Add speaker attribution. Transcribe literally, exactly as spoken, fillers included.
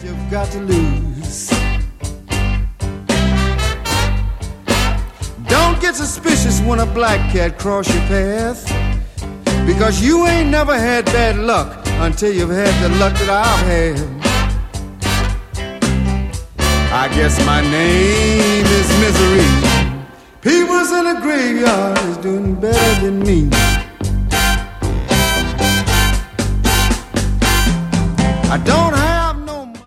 Speaker 1: you've got to lose. Don't get suspicious when a black cat cross your path, because you ain't never had bad luck until you've had the luck that I've had. I guess my name is Misery. People's in the graveyard is doing better than me. I don't